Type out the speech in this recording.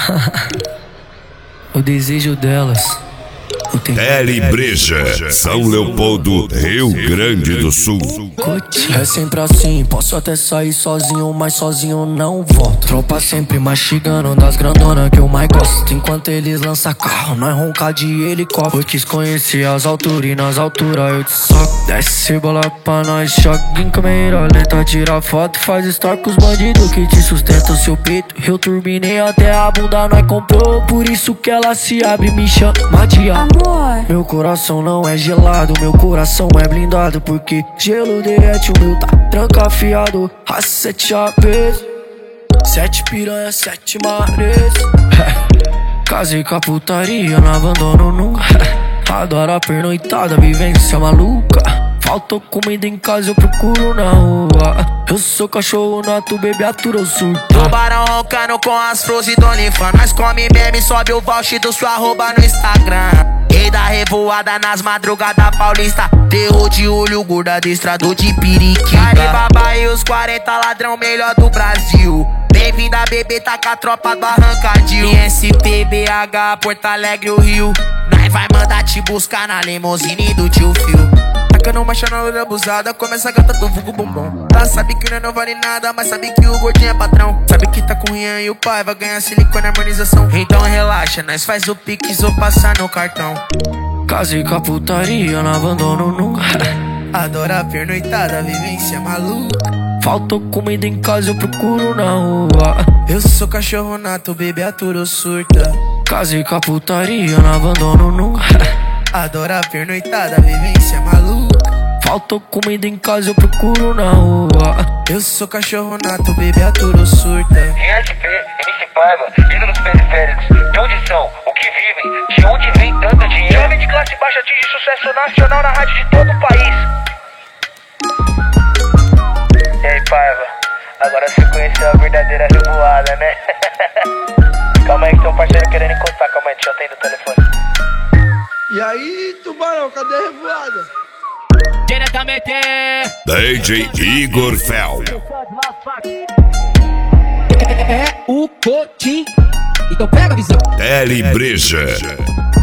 O desejo delas. Tele Breja, São Leopoldo, Rio Grande do Sul. É sempre assim, posso até sair sozinho, mas sozinho não volto. Tropa sempre mastigando das grandonas que eu mais gosto. Enquanto eles lançam carro, nós ronca de helicóptero. Eu quis conhecer as alturas e nas alturas eu te soco. Desce bola pra nós, choque em câmera lenta. Tira foto, faz story com os bandidos que te sustentam seu peito. Eu turbinei até a bunda, nós comprou. Por isso que ela se abre e me chama de amor. Meu coração não é gelado, meu coração é blindado. Porque gelo derrete, o meu tá trancafiado. A 7 APs, 7 piranha, 7 mares. Casei com a putaria, não abandono nunca. Adoro a pernoitada, vivência maluca. Faltou comida em casa, eu procuro na rua. Eu sou cachorro nato, bebê atura, eu surto. Tubarão roncando com as flores do Onlyfans. Nós come meme, sobe o voucher do sua arroba no Instagram. Rei da revoada nas madrugadas paulista. Terror de olho, gorda adestrador de periquita. Alibaba e os 40 ladrão melhor do Brasil. Bem-vinda bebê, tá com a tropa do Arrancadil. ISP, BH, Porto Alegre, o Rio. Nós vai mandar te buscar na limousine do tio Phil. Tacando marcha na loira abusada, começa a gata do vulgo bombom. Ela sabe que não vale nada, mas sabe que o gordinho é patrão. Sabe que tá com o Rian e o pai vai ganhar silicone e harmonização. Então relaxa, nós faz o pix ou passar no cartão. Casei com a putaria, não abandono nunca. Adoro a pernoitada, vivência maluca. Faltou comida em casa, eu procuro na rua. Eu sou cachorro nato, bebê atura, surta. Casei com a putaria, não abandono nunca. Adoro a pernoitada, vivência maluca. Faltou comida em casa, eu procuro na rua. Eu sou cachorro nato, bebê atura, surta. ISP, MC Paiva, ídolos periféricos. De onde são? O que vivem? De onde vem tanto dinheiro? Jovem de classe baixa atinge sucesso nacional na rádio de todo o país. E aí, Paiva? Agora você conheceu a verdadeira revoada, né? Calma aí que tem um parceiro querendo encostar. Calma aí, deixa eu atender o telefone. E aí, Tubarão, cadê a revoada? Diretamente DJ Igor Fel. É o Cotim. Então pega a visão. Tele Breja.